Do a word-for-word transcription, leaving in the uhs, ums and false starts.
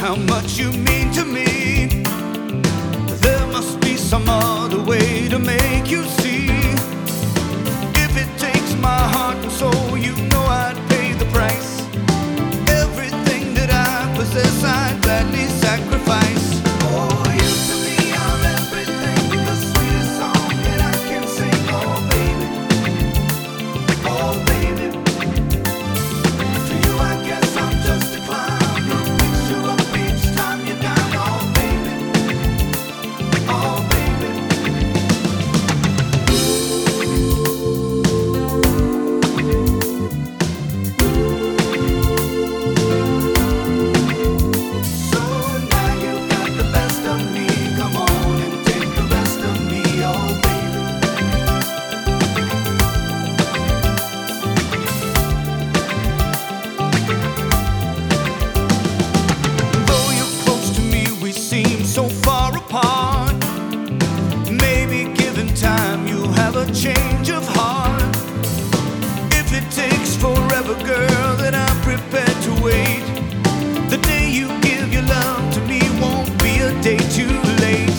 how much you mean to me. There must be some other way to make you see. If it takes my heart and soul, you know I'd pay the price. Everything that I possess, I'd gladly sacrifice. Oh, you to me are everything, the sweetest song that I can sing. Oh, baby, oh, baby. To you, I guess I'm just a clown, a picture of each time you're down. Oh, baby, oh, baby. So now you got the best of me. Come on and take the rest of me. Oh, baby. Though you're close to me, we seem so far apart. Maybe given time, you'll have a change of heart. If it takes forever, girl, then I'm prepared to wait. The day you give your love to me won't be a day too late.